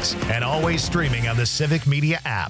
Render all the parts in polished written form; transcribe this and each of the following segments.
podcasts and always streaming on the Civic Media app.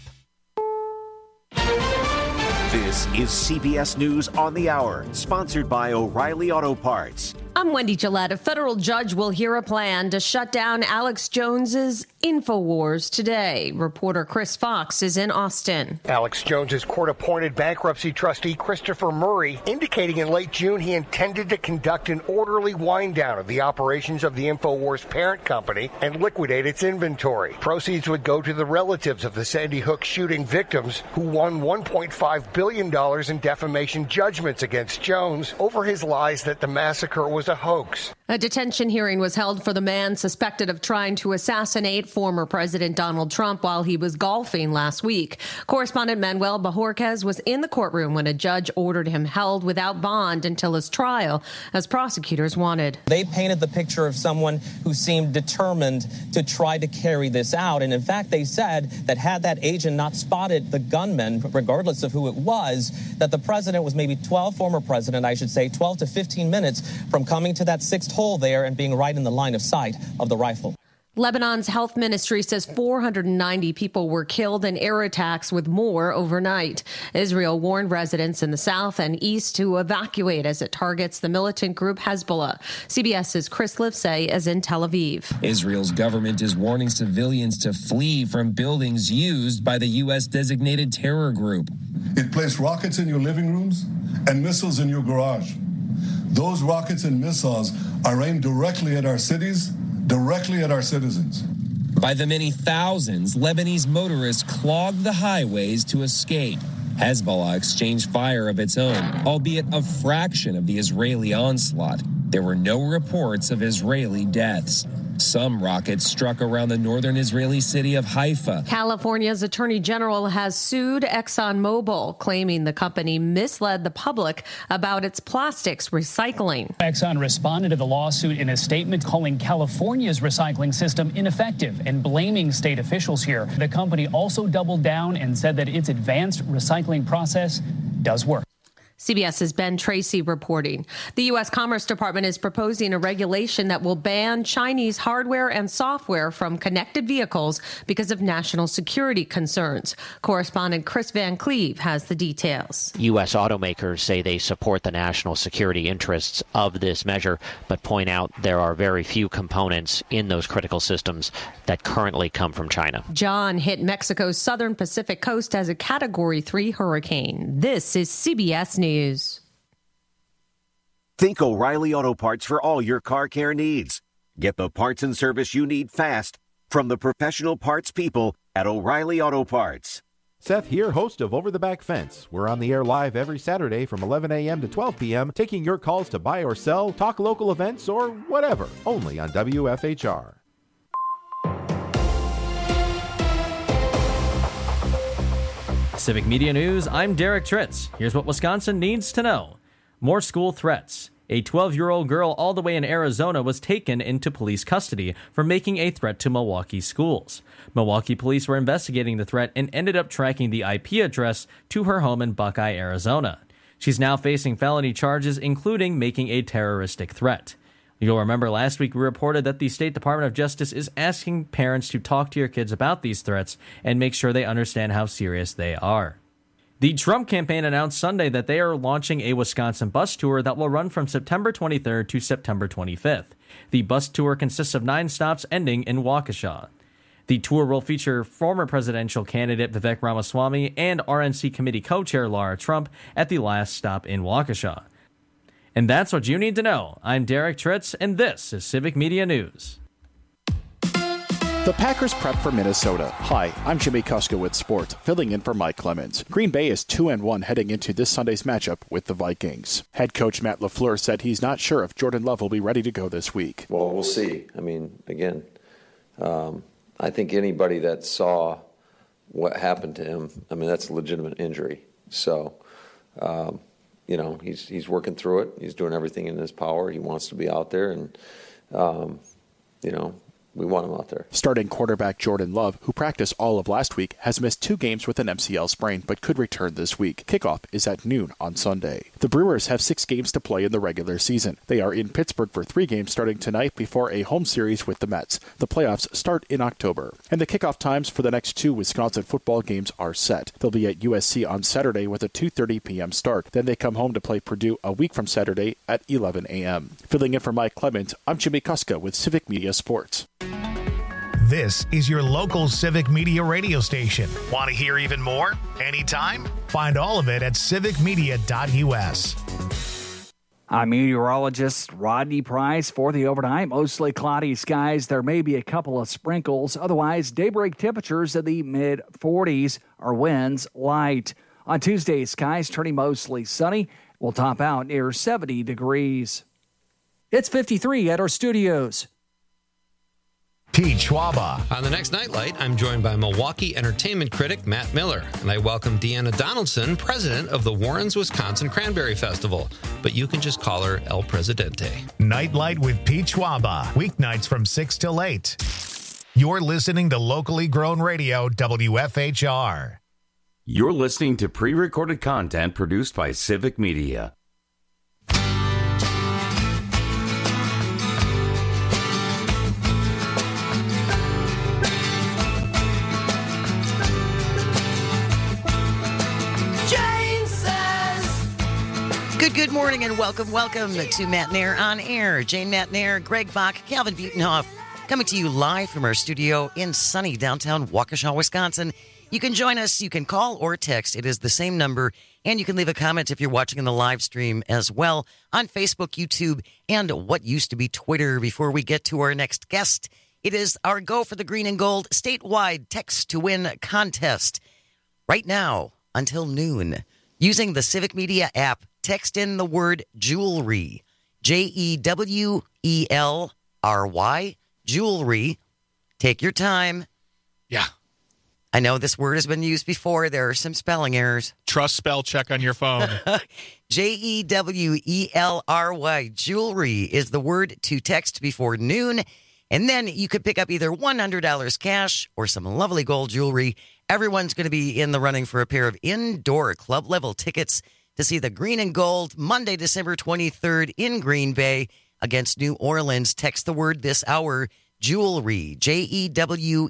This is CBS News on the Hour, sponsored by O'Reilly Auto Parts. I'm Wendy Gillette. A federal judge will hear a plan to shut down Alex Jones's InfoWars today. Reporter Chris Fox is in Austin. Alex Jones's court-appointed bankruptcy trustee Christopher Murray indicating in late June he intended to conduct an orderly wind-down of the operations of the InfoWars parent company and liquidate its inventory. Proceeds would go to the relatives of the Sandy Hook shooting victims who won $1.5 billion in defamation judgments against Jones over his lies that the massacre was a hoax. A detention hearing was held for the man suspected of trying to assassinate former President Donald Trump while he was golfing last week. Correspondent Manuel Bajorquez was in the courtroom when a judge ordered him held without bond until his trial, as prosecutors wanted. They painted the picture of someone who seemed determined to try to carry this out. And in fact, they said that had that agent not spotted the gunman, regardless of who it was, that the president was maybe 12 to 15 minutes from coming to that sixth hole there and being right in the line of sight of the rifle. Lebanon's health ministry says 490 people were killed in air attacks, with more overnight. Israel warned residents in the south and east to evacuate as it targets the militant group Hezbollah. CBS's Chris Livesay is in Tel Aviv. Israel's government is warning civilians to flee from buildings used by the U.S. designated terror group. It placed rockets in your living rooms and missiles in your garage. Those rockets and missiles are aimed directly at our cities, directly at our citizens. By the many thousands, Lebanese motorists clogged the highways to escape. Hezbollah exchanged fire of its own, albeit a fraction of the Israeli onslaught. There were no reports of Israeli deaths. Some rockets struck around the northern Israeli city of Haifa. California's Attorney General has sued ExxonMobil, claiming the company misled the public about its plastics recycling. Exxon responded to the lawsuit in a statement calling California's recycling system ineffective and blaming state officials here. The company also doubled down and said that its advanced recycling process does work. CBS's Ben Tracy reporting. The U.S. Commerce Department is proposing a regulation that will ban Chinese hardware and software from connected vehicles because of national security concerns. Correspondent Chris Van Cleve has the details. U.S. automakers say they support the national security interests of this measure, but point out there are very few components in those critical systems that currently come from China. John hit Mexico's southern Pacific coast as a Category 3 hurricane. This is CBS News. Think O'Reilly Auto Parts for all your car care needs. Get the parts and service you need fast from the professional parts people at O'Reilly Auto Parts. Seth here, host of Over the Back Fence. We're on the air live every Saturday from 11 a.m. to 12 p.m., taking your calls to buy or sell, talk local events, or whatever, only on WFHR. Civic Media News, I'm Derek Tritz. Here's what Wisconsin needs to know. More school threats. A 12-year-old girl all the way in Arizona was taken into police custody for making a threat to Milwaukee schools. Milwaukee police were investigating the threat and ended up tracking the IP address to her home in Buckeye, Arizona. She's now facing felony charges, including making a terroristic threat. You'll remember last week we reported that the State Department of Justice is asking parents to talk to your kids about these threats and make sure they understand how serious they are. The Trump campaign announced Sunday that they are launching a Wisconsin bus tour that will run from September 23rd to September 25th. The bus tour consists of 9 stops ending in Waukesha. The tour will feature former presidential candidate Vivek Ramaswamy and RNC committee co-chair Laura Trump at the last stop in Waukesha. And that's what you need to know. I'm Derek Tritz, and this is Civic Media News. The Packers prep for Minnesota. Hi, I'm Jimmy Kuska with Sports, filling in for Mike Clemens. Green Bay is 2-1 heading into this Sunday's matchup with the Vikings. Head coach Matt LaFleur said he's not sure if Jordan Love will be ready to go this week. Well, we'll see. I mean, again, I think anybody that saw what happened to him, I mean, that's a legitimate injury. So, he's working through it. He's doing everything in his power. He wants to be out there, and, we want him out there. Starting quarterback Jordan Love, who practiced all of last week, has missed 2 games with an MCL sprain, but could return this week. Kickoff is at noon on Sunday. The Brewers have 6 games to play in the regular season. They are in Pittsburgh for 3 games starting tonight before a home series with the Mets. The playoffs start in October. And the kickoff times for the next 2 Wisconsin football games are set. They'll be at USC on Saturday with a 2:30 p.m. start. Then they come home to play Purdue a week from Saturday at 11 a.m. Filling in for Mike Clement, I'm Jimmy Kuska with Civic Media Sports. This is your local Civic Media radio station. Want to hear even more? Anytime? Find all of it at civicmedia.us. I'm meteorologist Rodney Price for the overnight. Mostly cloudy skies. There may be a couple of sprinkles. Otherwise, daybreak temperatures in the mid-40s. Our winds light. On Tuesday, skies turning mostly sunny. We'll top out near 70 degrees. It's 53 at our studios. Pete Schwaba. On the next Nightlight, I'm joined by Milwaukee entertainment critic Matt Miller, and I welcome Deanna Donaldson, president of the Warrens, Wisconsin Cranberry Festival, but you can just call her El Presidente. Nightlight with Pete Schwaba, weeknights from 6 till 8. You're listening to locally grown radio, WFHR. You're listening to pre-recorded content produced by Civic Media. Good morning and welcome to Matt Nair on Air. Jane Matt Nair, Greg Bach, Calvin Butenhoff, coming to you live from our studio in sunny downtown Waukesha, Wisconsin. You can join us, you can call or text. It is the same number, and you can leave a comment if you're watching in the live stream as well on Facebook, YouTube, and what used to be Twitter. Before we get to our next guest, it is our Go for the Green and Gold statewide text to win contest. Right now, until noon, using the Civic Media app, text in the word jewelry, Jewelry, jewelry. Take your time. Yeah. I know this word has been used before. There are some spelling errors. Trust spell check on your phone. Jewelry. Jewelry is the word to text before noon. And then you could pick up either $100 cash or some lovely gold jewelry. Everyone's going to be in the running for a pair of indoor club-level tickets to see the Green and Gold Monday, December 23rd in Green Bay against New Orleans. Text the word this hour, jewelry, Jewelry.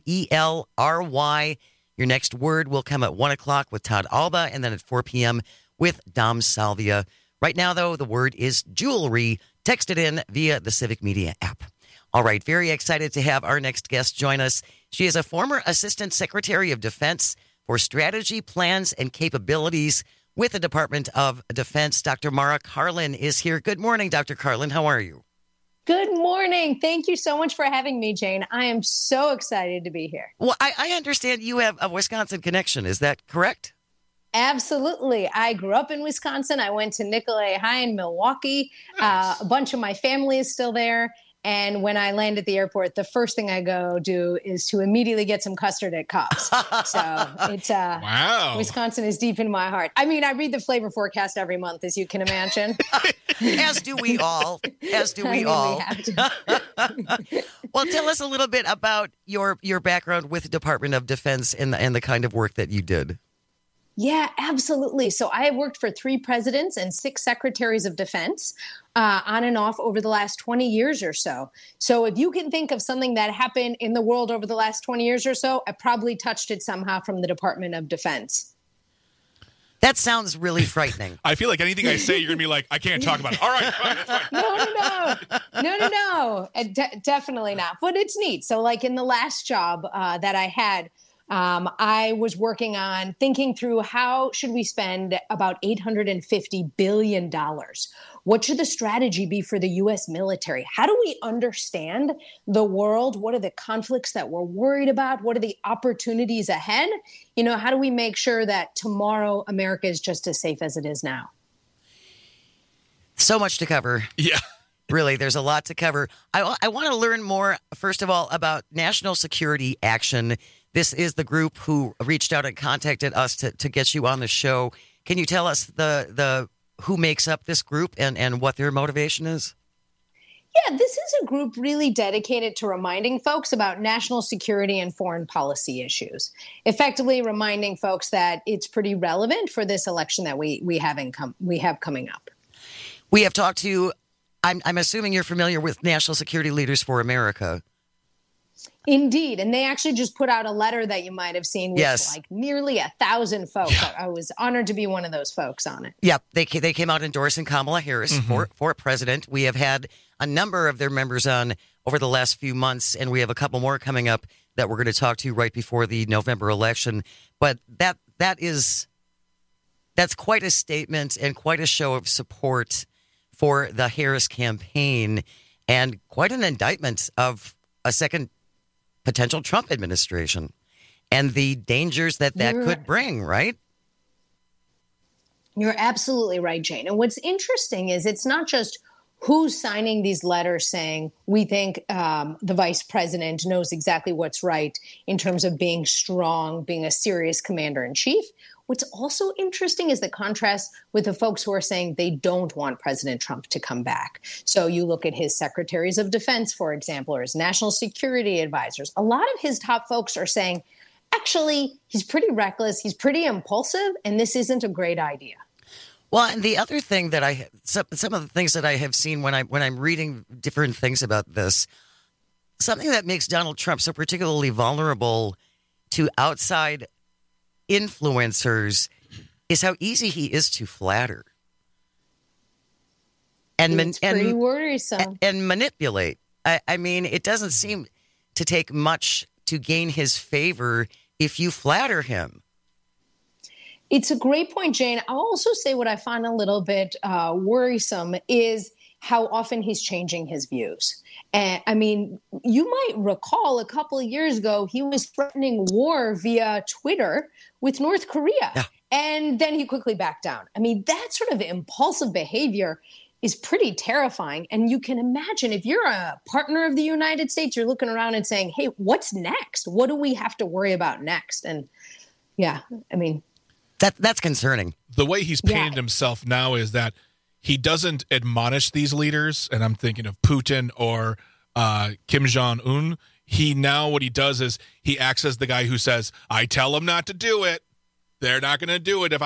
Your next word will come at 1 o'clock with Todd Alba and then at 4 p.m. with Dom Salvia. Right now, though, the word is jewelry. Text it in via the Civic Media app. All right, very excited to have our next guest join us. She is a former Assistant Secretary of Defense for Strategy, Plans, and Capabilities with the Department of Defense. Dr. Mara Karlin is here. Good morning, Dr. Karlin. How are you? Good morning. Thank you so much for having me, Jane. I am so excited to be here. Well, I understand you have a Wisconsin connection. Is that correct? Absolutely. I grew up in Wisconsin. I went to Nicolet High in Milwaukee. Nice. A bunch of my family is still there. And when I land at the airport, the first thing I go do is to immediately get some custard at Cobb's. So it's wow. Wisconsin is deep in my heart. I mean, I read the flavor forecast every month, as you can imagine. As do we all. As do we all. Well, tell us a little bit about your background with the Department of Defense and the kind of work that you did. Yeah, absolutely. So I have worked for 3 presidents and 6 secretaries of defense on and off over the last 20 years or so. So if you can think of something that happened in the world over the last 20 years or so, I probably touched it somehow from the Department of Defense. That sounds really frightening. I feel like anything I say, you're going to be like, I can't talk about it. All right, fine, that's fine. No. Definitely not. But it's neat. So like in the last job that I had, I was working on thinking through how should we spend about $850 billion? What should the strategy be for the U.S. military? How do we understand the world? What are the conflicts that we're worried about? What are the opportunities ahead? You know, how do we make sure that tomorrow America is just as safe as it is now? So much to cover. Yeah. Really, there's a lot to cover. I want to learn more, first of all, about National Security Action. This is the group who reached out and contacted us to get you on the show. Can you tell us the who makes up this group and what their motivation is? Yeah, this is a group really dedicated to reminding folks about national security and foreign policy issues, effectively reminding folks that it's pretty relevant for this election that we have coming up. We have talked to, I'm assuming you're familiar with National Security Leaders for America. Indeed. And they actually just put out a letter that you might have seen with like nearly 1,000 folks. Yeah. I was honored to be one of those folks on it. Yep. They came out endorsing Kamala Harris for president. We have had a number of their members on over the last few months, and we have a couple more coming up that we're going to talk to right before the November election. But that's quite a statement and quite a show of support for the Harris campaign, and quite an indictment of a second potential Trump administration and the dangers that could bring, right? You're absolutely right, Jane. And what's interesting is it's not just who's signing these letters saying we think the vice president knows exactly what's right in terms of being strong, being a serious commander in chief. What's also interesting is the contrast with the folks who are saying they don't want President Trump to come back. So you look at his secretaries of defense, for example, or his national security advisors. A lot of his top folks are saying, actually, he's pretty reckless, he's pretty impulsive, and this isn't a great idea. Well, and the other thing that some of the things that I have seen when I'm reading different things about this, something that makes Donald Trump so particularly vulnerable to outside influencers is how easy he is to flatter and pretty worrisome. And manipulate. I mean, it doesn't seem to take much to gain his favor if you flatter him. It's a great point, Jane. I'll also say what I find a little bit worrisome is how often he's changing his views. And I mean, you might recall a couple of years ago, he was threatening war via Twitter with North Korea. Yeah. And then he quickly backed down. I mean, that sort of impulsive behavior is pretty terrifying. And you can imagine if you're a partner of the United States, you're looking around and saying, hey, what's next? What do we have to worry about next? And yeah, I mean, that's concerning. The way he's painted himself now is that he doesn't admonish these leaders, and I'm thinking of Putin or Kim Jong-un. What he does is he acts as the guy who says, I tell them not to do it. They're not going to do it.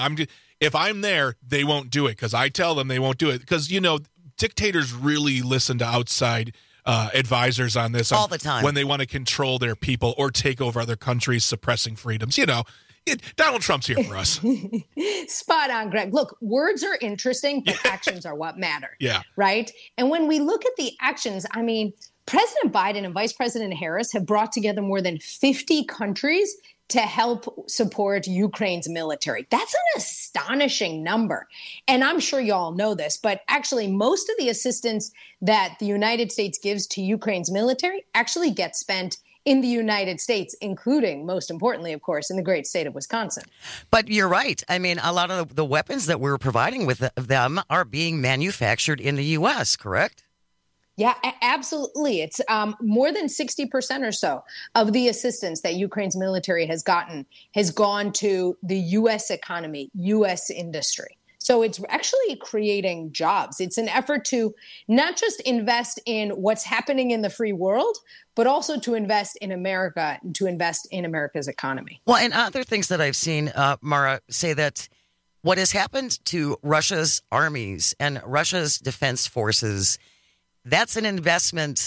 If I'm there, they won't do it because I tell them they won't do it. Because, dictators really listen to outside advisors on this all the time when they want to control their people or take over other countries, suppressing freedoms. Donald Trump's here for us. Spot on, Greg. Look, words are interesting, but actions are what matter. Yeah. Right? And when we look at the actions, I mean, President Biden and Vice President Harris have brought together more than 50 countries to help support Ukraine's military. That's an astonishing number. And I'm sure you all know this, but actually most of the assistance that the United States gives to Ukraine's military actually gets spent in the United States, including, most importantly, of course, in the great state of Wisconsin. But you're right. I mean, a lot of the weapons that we're providing with them are being manufactured in the U.S., correct? Yeah, absolutely. It's more than 60% or so of the assistance that Ukraine's military has gotten has gone to the U.S. economy, U.S. industry. So it's actually creating jobs. It's an effort to not just invest in what's happening in the free world, but also to invest in America and to invest in America's economy. Well, and other things that I've seen, Mara, say that what has happened to Russia's armies and Russia's defense forces, that's an investment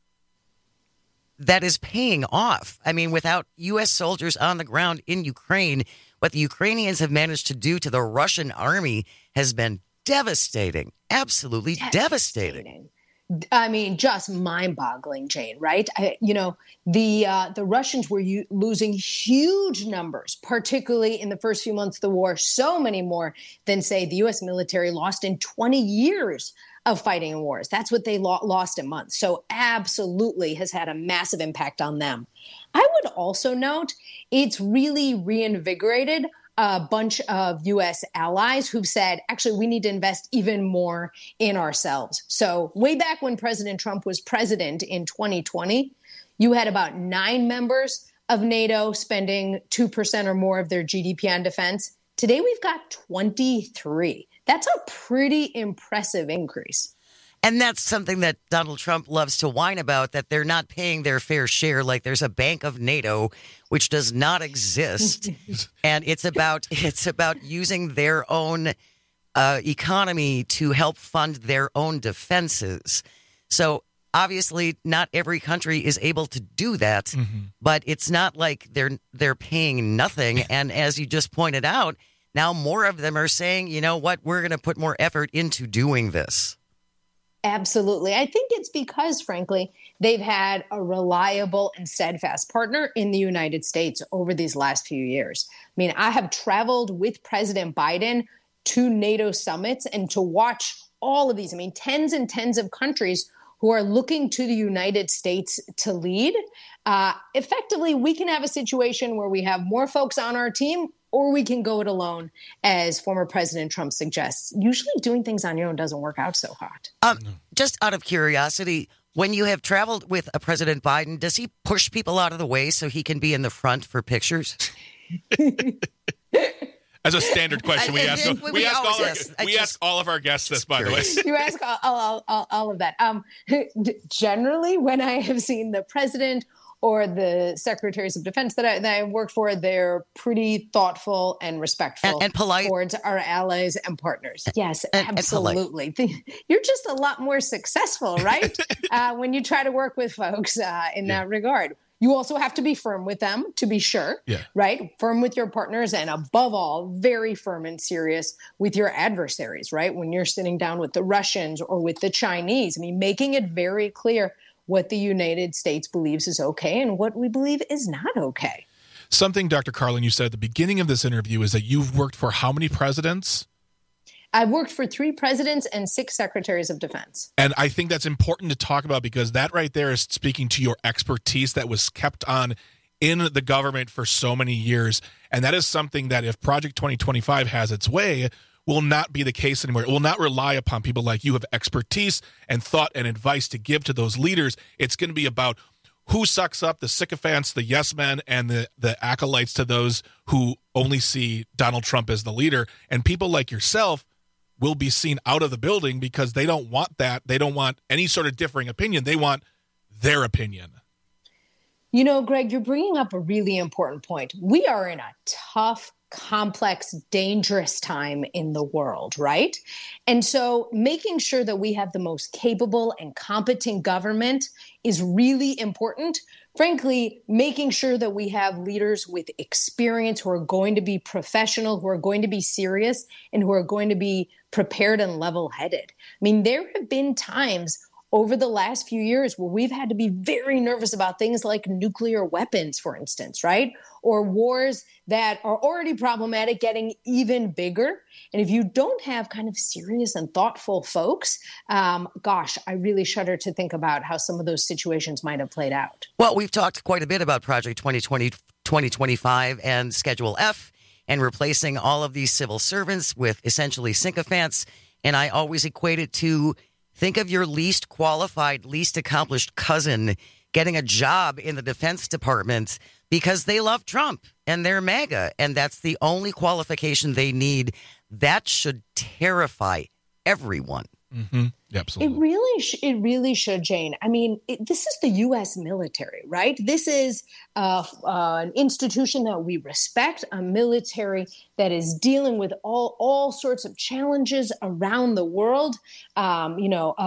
that is paying off. I mean, without U.S. soldiers on the ground in Ukraine, what the Ukrainians have managed to do to the Russian army has been devastating, absolutely devastating. I mean, just mind-boggling, Jane, right? The Russians were losing huge numbers, particularly in the first few months of the war, so many more than, say, the U.S. military lost in 20 years of fighting in wars. That's what they lost in months. So absolutely has had a massive impact on them. I would also note it's really reinvigorated a bunch of U.S. allies who've said, actually, we need to invest even more in ourselves. So way back when President Trump was president in 2020, you had about 9 members of NATO spending 2% or more of their GDP on defense. Today, we've got 23. That's a pretty impressive increase. And that's something that Donald Trump loves to whine about, that they're not paying their fair share, like there's a bank of NATO, which does not exist. And it's about using their own economy to help fund their own defenses. So obviously not every country is able to do that, but it's not like they're paying nothing. And as you just pointed out, now more of them are saying, you know what, we're going to put more effort into doing this. Absolutely. I think it's because, frankly, they've had a reliable and steadfast partner in the United States over these last few years. I mean, I have traveled with President Biden to NATO summits and to watch all of these. I mean, tens and tens of countries who are looking to the United States to lead. Effectively, we can have a situation where we have more folks on our team, or we can go it alone, as former President Trump suggests. Usually doing things on your own doesn't work out so hot. Just out of curiosity, when you have traveled with a President Biden, does he push people out of the way so he can be in the front for pictures? As a standard question, we ask all of our guests this, by the way. You ask all of that. Generally, when I have seen the president or the secretaries of defense that I worked for, they're pretty thoughtful and respectful and polite towards our allies and partners. Yes, absolutely. You're just a lot more successful, right? When you try to work with folks in that regard. You also have to be firm with them, to be sure, right? Firm with your partners, and above all, very firm and serious with your adversaries, right? When you're sitting down with the Russians or with the Chinese, I mean, making it very clear what the United States believes is okay and what we believe is not okay. Something, Dr. Carlin, you said at the beginning of this interview is that you've worked for how many presidents? I've worked for 3 presidents and 6 secretaries of defense. And I think that's important to talk about, because that right there is speaking to your expertise that was kept on in the government for so many years. And that is something that, if Project 2025 has its way, will not be the case anymore. It will not rely upon people like you who have expertise and thought and advice to give to those leaders. It's going to be about who sucks up the sycophants, the yes men, and the acolytes to those who only see Donald Trump as the leader. And people like yourself will be seen out of the building because they don't want that. They don't want any sort of differing opinion. They want their opinion. You know, Greg, you're bringing up a really important point. We are in a tough, complex, dangerous time in the world, right? And so making sure that we have the most capable and competent government is really important. Frankly, making sure that we have leaders with experience who are going to be professional, who are going to be serious, and who are going to be prepared and level-headed. I mean, there have been times over the last few years where we've had to be very nervous about things like nuclear weapons, for instance, right? Or wars that are already problematic getting even bigger. And if you don't have kind of serious and thoughtful folks, gosh, I really shudder to think about how some of those situations might have played out. Well, we've talked quite a bit about Project 2025 and Schedule F and replacing all of these civil servants with essentially sycophants. And I always equate it to, think of your least qualified, least accomplished cousin getting a job in the Defense Department because they love Trump and they're MAGA, and that's the only qualification they need. That should terrify everyone. Mm-hmm. Absolutely. It really should, Jane. I mean, this is the U.S. military, right? This is an institution that we respect, a military that is dealing with all sorts of challenges around the world. Kind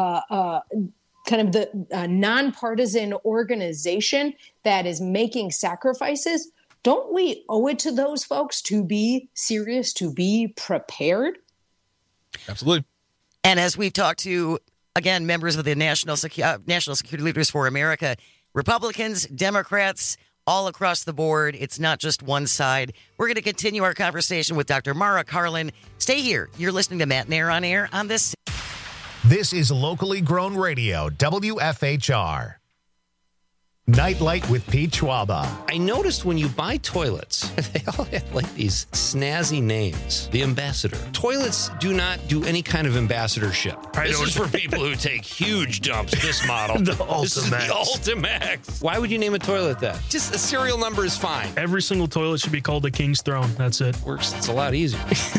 of the nonpartisan organization that is making sacrifices. Don't we owe it to those folks to be serious, to be prepared? Absolutely. And as we've talked to, again, members of the National Security Leaders for America, Republicans, Democrats, all across the board, it's not just one side. We're going to continue our conversation with Dr. Mara Karlin. Stay here. You're listening to Matt Nair on Air on this. This is locally grown radio, WFHR. Nightlight with Pete Schwaba. I noticed when you buy toilets, they all have like these snazzy names. The Ambassador. Toilets do not do any kind of ambassadorship. This is for people who take huge dumps, this model. The This is the Ultimax. Why would you name a toilet that? Just a serial number is fine. Every single toilet should be called the King's Throne. That's it. Works. It's a lot easier.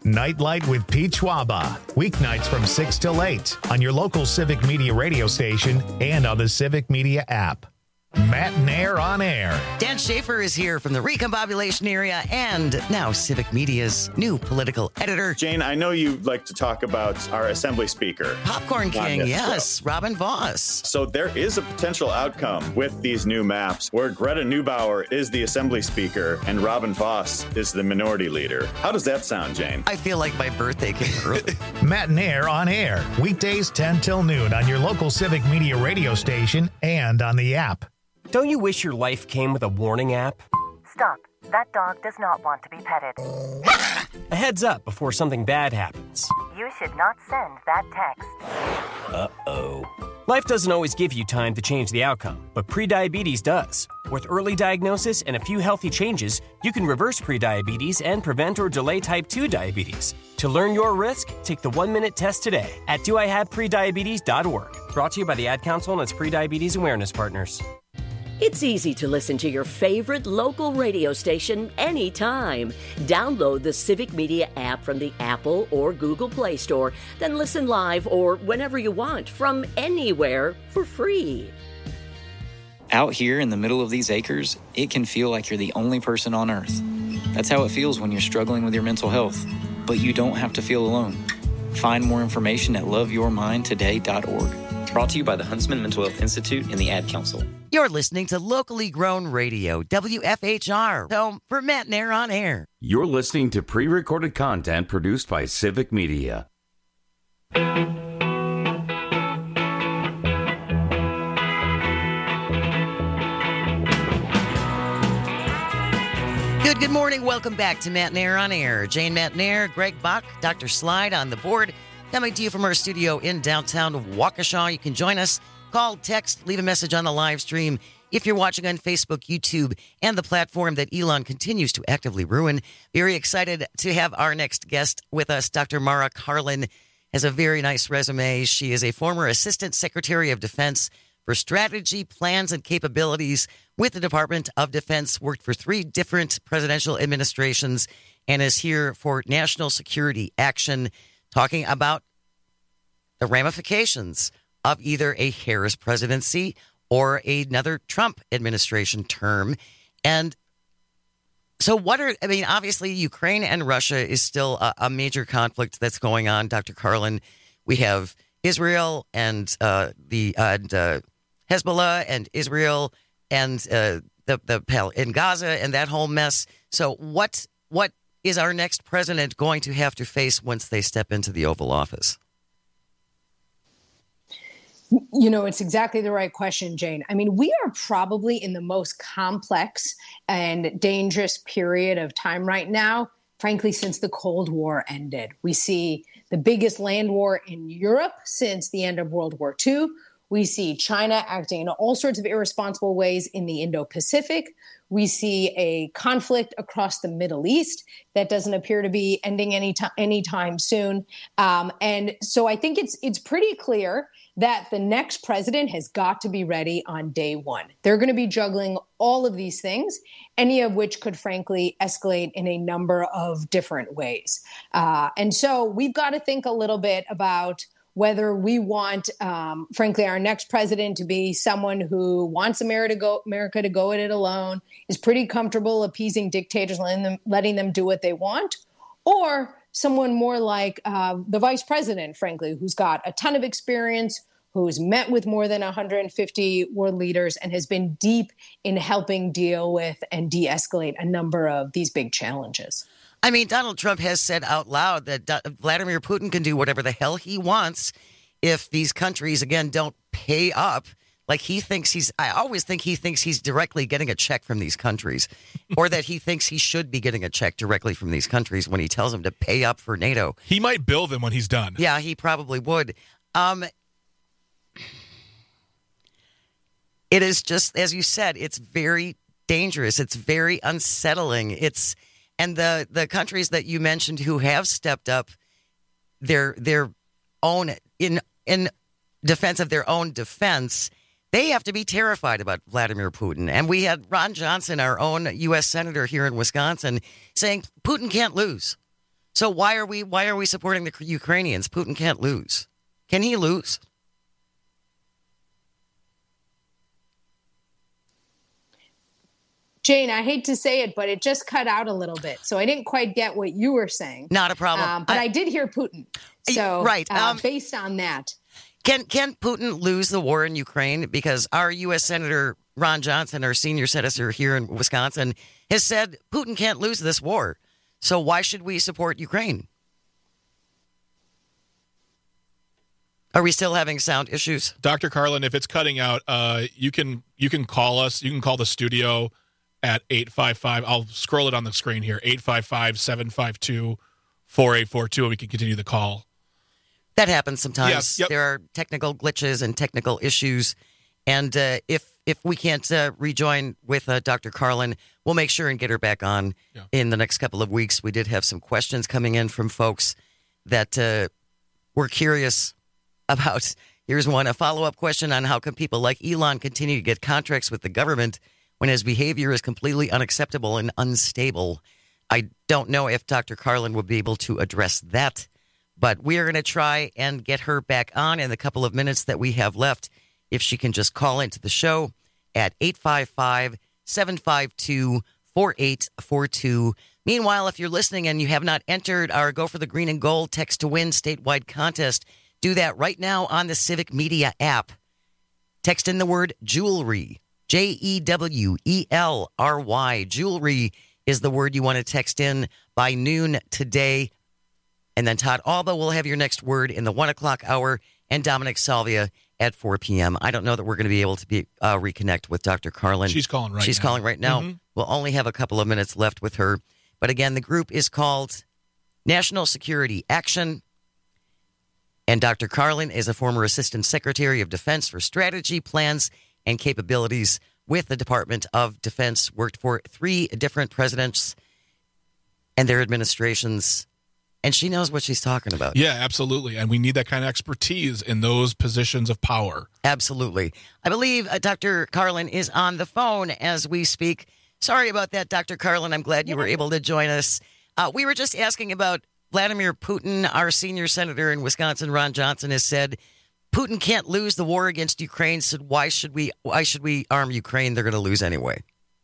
Nightlight with Pete Schwaba. Weeknights from 6 till 8 on your local Civic Media radio station and on the Civic Media app. Matt Nair on air. Dan Schaefer is here from the Recombobulation area and now Civic Media's new political editor. Jane, I know you like to talk about our Assembly Speaker. Popcorn King, yes, Robin Vos. So there is a potential outcome with these new maps where Greta Neubauer is the Assembly Speaker and Robin Vos is the Minority Leader. How does that sound, Jane? I feel like my birthday came early. Matt Nair on air. Weekdays 10 till noon on your local Civic Media radio station and on the app. Don't you wish your life came with a warning app? Stop. That dog does not want to be petted. A heads up before something bad happens. You should not send that text. Uh-oh. Life doesn't always give you time to change the outcome, but prediabetes does. With early diagnosis and a few healthy changes, you can reverse prediabetes and prevent or delay type 2 diabetes. To learn your risk, take the 1-minute test today at doihaveprediabetes.org. Brought to you by the Ad Council and its prediabetes awareness partners. It's easy to listen to your favorite local radio station anytime. Download the Civic Media app from the Apple or Google Play Store, then listen live or whenever you want from anywhere for free. Out here in the middle of these acres, it can feel like you're the only person on Earth. That's how it feels when you're struggling with your mental health. But you don't have to feel alone. Find more information at loveyourmindtoday.org. Brought to you by the Huntsman Mental Health Institute and the Ad Council. You're listening to locally grown radio, WFHR. Home for Matt Nair on air. You're listening to pre-recorded content produced by Civic Media. Good morning. Welcome back to Matt Nair on air. Jane Matt Nair, Greg Bach, Dr. Slide on the board. Coming to you from our studio in downtown Waukesha. You can join us, call, text, leave a message on the live stream if you're watching on Facebook, YouTube, and the platform that Elon continues to actively ruin. Very excited to have our next guest with us. Dr. Mara Karlin has a very nice resume. She is a former Assistant Secretary of Defense for Strategy, Plans, and Capabilities with the Department of Defense, worked for 3 different presidential administrations, and is here for National Security Action, talking about the ramifications of either a Harris presidency or another Trump administration term. And so obviously Ukraine and Russia is still a major conflict that's going on, Dr. Karlin. We have Israel and Hezbollah and Israel and in Gaza and that whole mess. So what is our next president going to have to face once they step into the Oval Office? You know, it's exactly the right question, Jane. I mean, we are probably in the most complex and dangerous period of time right now, frankly, since the Cold War ended. We see the biggest land war in Europe since the end of World War II. We see China acting in all sorts of irresponsible ways in the Indo-Pacific. We see a conflict across the Middle East that doesn't appear to be ending anytime soon. And so I think it's pretty clear that the next president has got to be ready on day one. They're going to be juggling all of these things, any of which could frankly escalate in a number of different ways. And so we've got to think a little bit about whether we want, frankly, our next president to be someone who wants America to go at it alone, is pretty comfortable appeasing dictators, letting them do what they want, or someone more like the vice president, frankly, who's got a ton of experience, who's met with more than 150 world leaders and has been deep in helping deal with and de-escalate a number of these big challenges. I mean, Donald Trump has said out loud that Vladimir Putin can do whatever the hell he wants if these countries, again, don't pay up. Like I always think he thinks he's directly getting a check from these countries, or that he thinks he should be getting a check directly from these countries when he tells them to pay up for NATO. He might bill them when he's done. Yeah, he probably would. It is just, as you said, it's very dangerous. It's very unsettling. And the countries that you mentioned who have stepped up their own in defense of their own defense, they have to be terrified about Vladimir Putin. And we had Ron Johnson, our own U.S. Senator here in Wisconsin, saying Putin can't lose. So why are we supporting the Ukrainians? Putin can't lose. Can he lose? Jane, I hate to say it, but it just cut out a little bit. So I didn't quite get what you were saying. Not a problem. But I did hear Putin. So right. Based on that. Can Putin lose the war in Ukraine? Because our U.S. Senator Ron Johnson, our senior senator here in Wisconsin, has said Putin can't lose this war. So why should we support Ukraine? Are we still having sound issues? Dr. Carlin, if it's cutting out, you can call us. You can call the studio at 855. I'll scroll it on the screen here. 855-752-4842, and we can continue the call. That happens sometimes. Yes, yep. There are technical glitches and technical issues. And if we can't rejoin with Dr. Carlin, we'll make sure and get her back on in the next couple of weeks. We did have some questions coming in from folks that were curious about. Here's one, a follow-up question on how come people like Elon continue to get contracts with the government when his behavior is completely unacceptable and unstable. I don't know if Dr. Carlin will be able to address that, but we are going to try and get her back on in the couple of minutes that we have left. If she can just call into the show at 855-752-4842. Meanwhile, if you're listening and you have not entered our Go for the Green and Gold Text to Win statewide contest, do that right now on the Civic Media app. Text in the word jewelry, Jewelry. Jewelry is the word you want to text in by noon today. And then Todd Alba will have your next word in the 1 o'clock hour, and Dominic Salvia at 4 p.m. I don't know that we're going to be able to reconnect with Dr. Carlin. She's calling right now. She's calling right now. Mm-hmm. We'll only have a couple of minutes left with her. But again, the group is called National Security Action. And Dr. Carlin is a former Assistant Secretary of Defense for Strategy, Plans, and Capabilities with the Department of Defense. Worked for 3 different presidents and their administrations. And she knows what she's talking about. Yeah, absolutely. And we need that kind of expertise in those positions of power. Absolutely. I believe Dr. Carlin is on the phone as we speak. Sorry about that, Dr. Carlin. I'm glad you were able to join us. We were just asking about Vladimir Putin. Our senior senator in Wisconsin, Ron Johnson, has said Putin can't lose the war against Ukraine. So why should we arm Ukraine? They're going to lose anyway.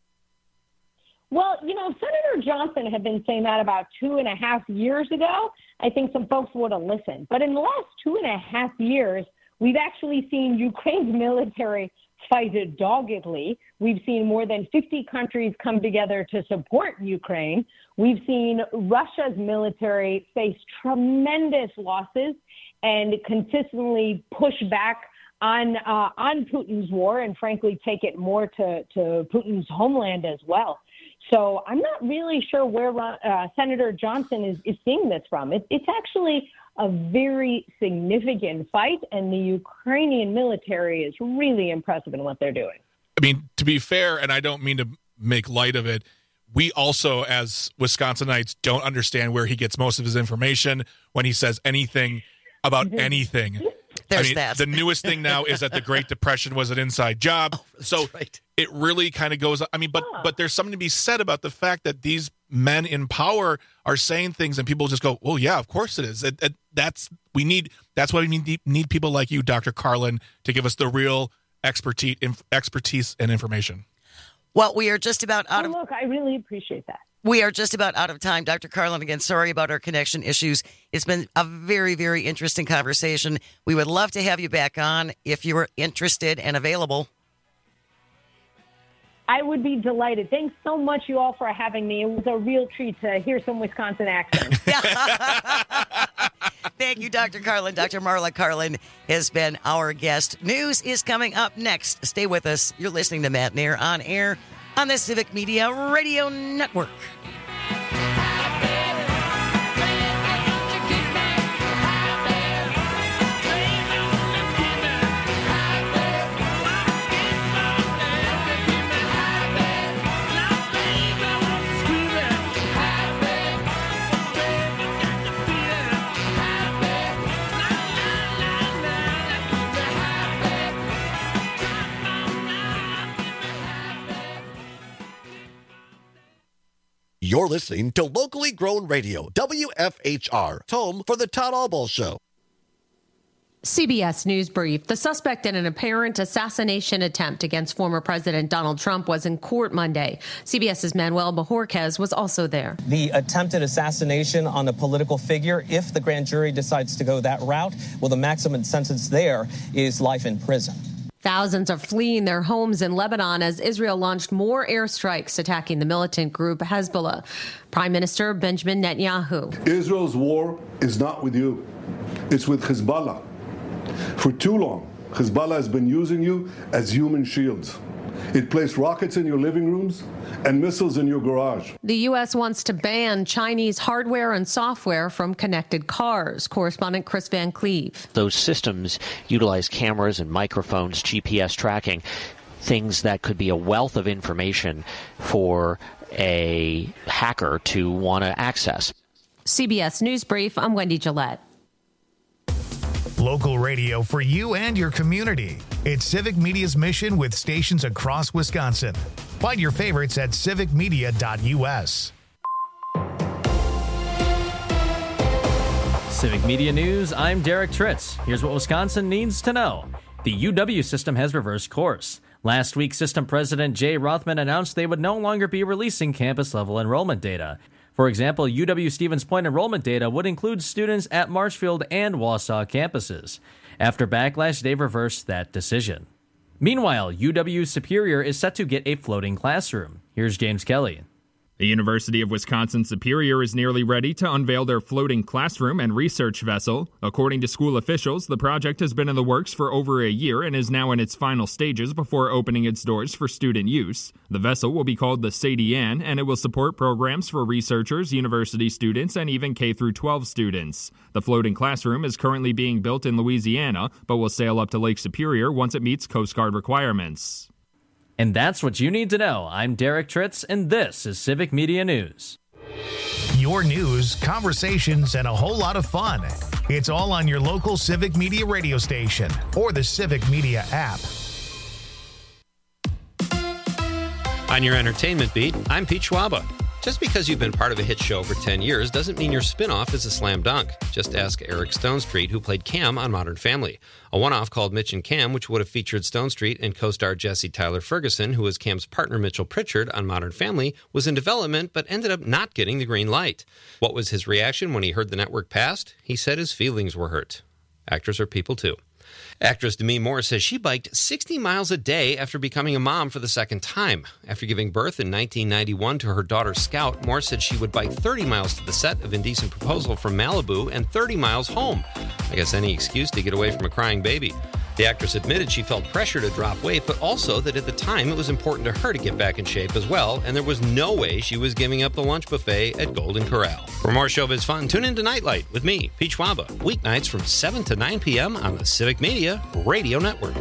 Well, Senator Johnson had been saying that about 2.5 years ago. I think some folks would have listened. But in the last 2.5 years, we've actually seen Ukraine's military fight doggedly. We've seen more than 50 countries come together to support Ukraine. We've seen Russia's military face tremendous losses and consistently push back on Putin's war and, frankly, take it more to Putin's homeland as well. So I'm not really sure where Senator Johnson is seeing this from. It's actually a very significant fight, and the Ukrainian military is really impressive in what they're doing. I mean, to be fair, and I don't mean to make light of it, we also, as Wisconsinites, don't understand where he gets most of his information when he says anything about anything. There's that. The newest thing now is that the Great Depression was an inside job. So right. It really kind of goes, but there's something to be said about the fact that these men in power are saying things and people just go, well, yeah, of course it is. That's why we need people like you, Dr. Carlin, to give us the real expertise and information. Well, we are just about out of... Look, I really appreciate that. We are just about out of time. Dr. Carlin, again, sorry about our connection issues. It's been a very, very interesting conversation. We would love to have you back on if you were interested and available. I would be delighted. Thanks so much, you all, for having me. It was a real treat to hear some Wisconsin accent. Thank you, Dr. Carlin. Dr. Marla Carlin has been our guest. News is coming up next. Stay with us. You're listening to Matt Nair on air on the Civic Media Radio Network. You're listening to locally grown radio, WFHR, home for the Todd Albaugh Show. CBS News Brief. The suspect in an apparent assassination attempt against former President Donald Trump was in court Monday. CBS's Manuel Bojorquez was also there. The attempted assassination on a political figure, if the grand jury decides to go that route, well, the maximum sentence there is life in prison. Thousands are fleeing their homes in Lebanon as Israel launched more airstrikes attacking the militant group Hezbollah. Prime Minister Benjamin Netanyahu. Israel's war is not with you. It's with Hezbollah. For too long, Hezbollah has been using you as human shields. It placed rockets in your living rooms and missiles in your garage. The U.S. wants to ban Chinese hardware and software from connected cars. Correspondent Chris Van Cleve. Those systems utilize cameras and microphones, GPS tracking, things that could be a wealth of information for a hacker to want to access. CBS News Brief, I'm Wendy Gillette. Local radio for you and your community. It's Civic Media's mission with stations across Wisconsin. Find your favorites at civicmedia.us. Civic Media News, I'm Derek Tritz. Here's what Wisconsin needs to know. The UW system has reversed course. Last week, System President Jay Rothman announced they would no longer be releasing campus-level enrollment data. For example, UW Stevens Point enrollment data would include students at Marshfield and Wausau campuses. After backlash, they've reversed that decision. Meanwhile, UW Superior is set to get a floating classroom. Here's James Kelly. The University of Wisconsin-Superior is nearly ready to unveil their floating classroom and research vessel. According to school officials, the project has been in the works for over a year and is now in its final stages before opening its doors for student use. The vessel will be called the Sadie Ann, and it will support programs for researchers, university students, and even K-12 students. The floating classroom is currently being built in Louisiana, but will sail up to Lake Superior once it meets Coast Guard requirements. And that's what you need to know. I'm Derek Tritz, and this is Civic Media News. Your news, conversations, and a whole lot of fun. It's all on your local Civic Media radio station or the Civic Media app. On your entertainment beat, I'm Pete Schwaba. Just because you've been part of a hit show for 10 years doesn't mean your spin-off is a slam dunk. Just ask Eric Stonestreet, who played Cam on Modern Family. A one-off called Mitch and Cam, which would have featured Stonestreet and co-star Jesse Tyler Ferguson, who was Cam's partner Mitchell Pritchard on Modern Family, was in development but ended up not getting the green light. What was his reaction when he heard the network passed? He said his feelings were hurt. Actors are people too. Actress Demi Moore says she biked 60 miles a day after becoming a mom for the second time. After giving birth in 1991 to her daughter Scout, Moore said she would bike 30 miles to the set of Indecent Proposal from Malibu and 30 miles home. I guess any excuse to get away from a crying baby. The actress admitted she felt pressure to drop weight, but also that at the time it was important to her to get back in shape as well, and there was no way she was giving up the lunch buffet at Golden Corral. For more showbiz fun, tune in to Nightlight with me, Pete Schwaba, weeknights from 7 to 9 p.m. on the Civic Media Radio Network.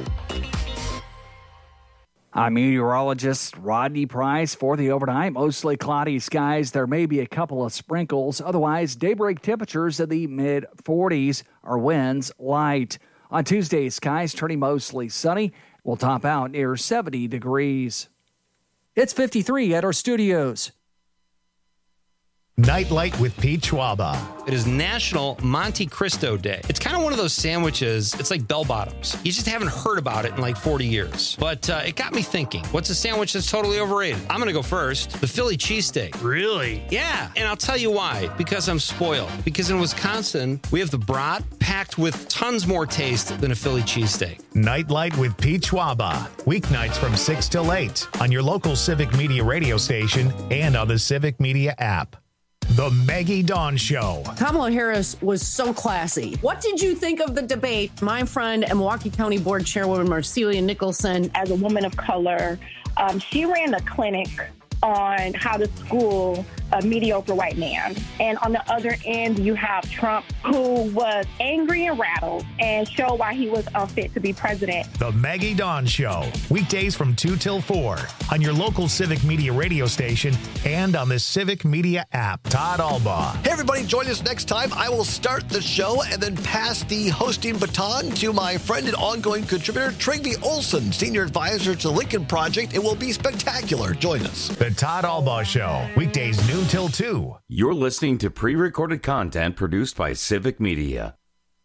I'm meteorologist Rodney Price for the overnight. Mostly cloudy skies. There may be a couple of sprinkles. Otherwise, daybreak temperatures in the mid-40s. Our winds light. On Tuesday, skies turning mostly sunny. We'll top out near 70 degrees. It's 53 at our studios. Nightlight with Pete Schwaba. It is National Monte Cristo Day. It's kind of one of those sandwiches, it's like bell bottoms. You just haven't heard about it in like 40 years. But it got me thinking, what's a sandwich that's totally overrated? I'm going to go first. The Philly cheesesteak. Really? Yeah, and I'll tell you why. Because I'm spoiled. Because in Wisconsin, we have the brat packed with tons more taste than a Philly cheesesteak. Nightlight with Pete Schwaba. Weeknights from 6 till 8 on your local Civic Media radio station and on the Civic Media app. The Maggie Dawn Show. Kamala Harris was so classy. What did you think of the debate? My friend and Milwaukee County Board Chairwoman Marcelia Nicholson. As a woman of color, she ran a clinic on how to school a mediocre white man. And on the other end, you have Trump, who was angry and rattled and showed why he was unfit to be president. The Maggie Dawn Show. Weekdays from 2 till 4 on your local Civic Media radio station and on the Civic Media app. Todd Albaugh. Hey, everybody, join us next time. I will start the show and then pass the hosting baton to my friend and ongoing contributor, Trygve Olson, Senior Advisor to the Lincoln Project. It will be spectacular. Join us. The Todd Albaugh Show. Weekdays noon noon till 2. You're listening to pre-recorded content produced by Civic Media.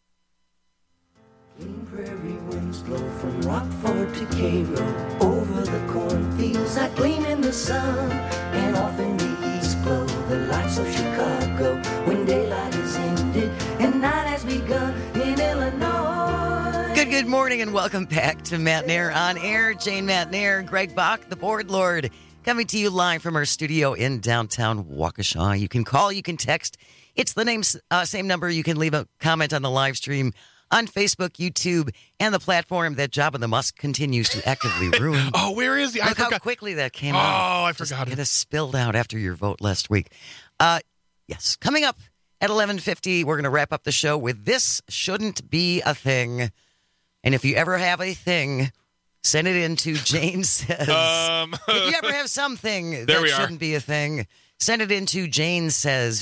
Prairie winds blow from Rockford to Cairo, over the cornfields that gleam in the sun, and off in the east glow the lights of Chicago, when daylight is ended and night has begun in Illinois. Good morning and welcome back to Matt Nair on Air. Jane Matt Nair, Greg Bach, the board lord, coming to you live from our studio in downtown Waukesha. You can call, you can text. It's the same number. You can leave a comment on the live stream on Facebook, YouTube, and the platform that Jabba the Musk continues to actively ruin. Oh, where is he? Look how quickly that came out. Oh, I forgot it. It has spilled out after your vote last week. Yes, coming up at 11:50, we're going to wrap up the show with This Shouldn't Be a Thing. And if you ever have a thing, send it in to Jane Says. If you ever have something that shouldn't be a thing, send it in to Jane Says,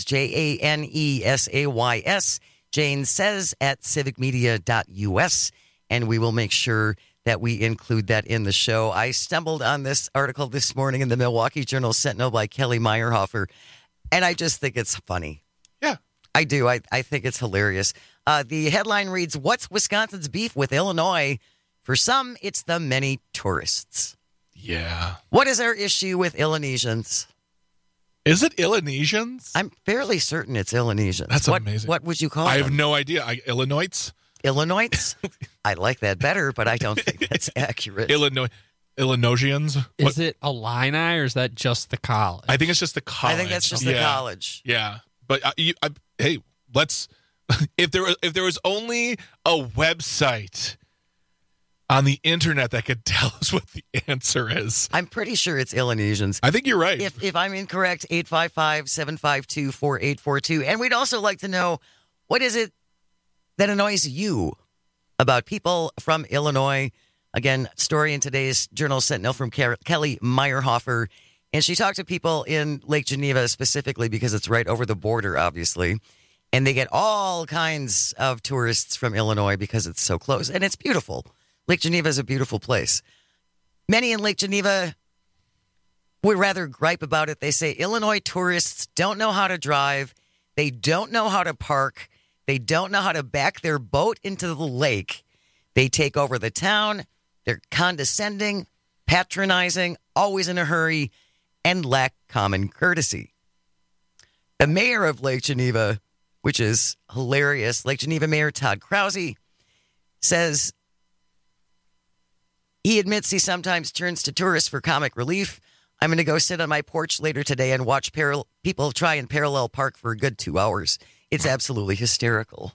JaneSays, Jane Says at civicmedia.us, and we will make sure that we include that in the show. I stumbled on this article this morning in the Milwaukee Journal-Sentinel by Kelly Meyerhofer, and I just think it's funny. Yeah. I do. I think it's hilarious. The headline reads, "What's Wisconsin's beef with Illinois? For some, it's the many tourists." Yeah. What is our issue with Illonesians? Is it Illonesians? I'm fairly certain it's Illonesians. That's amazing. What would you call I them? have no idea. Illinois? Illinois? I like that better, but I don't think that's accurate. Illinoisians? Is it Illini or is that just the college? I think it's just the college. I think that's just the college. Yeah. But hey, let's if there was only a website on the internet that could tell us what the answer is. I'm pretty sure it's Illonesians. I think you're right. If I'm incorrect, 855-752-4842. And we'd also like to know, what is it that annoys you about people from Illinois? Again, story in today's Journal-Sentinel from Kelly Meyerhofer. And she talked to people in Lake Geneva specifically because it's right over the border, obviously. And they get all kinds of tourists from Illinois because it's so close. And it's beautiful. Lake Geneva is a beautiful place. Many in Lake Geneva would rather gripe about it. They say Illinois tourists don't know how to drive. They don't know how to park. They don't know how to back their boat into the lake. They take over the town. They're condescending, patronizing, always in a hurry, and lack common courtesy. The mayor of Lake Geneva, which is hilarious, Lake Geneva Mayor Todd Krause, says he admits he sometimes turns to tourists for comic relief. I'm going to go sit on my porch later today and watch people try and parallel park for a good 2 hours. It's absolutely hysterical.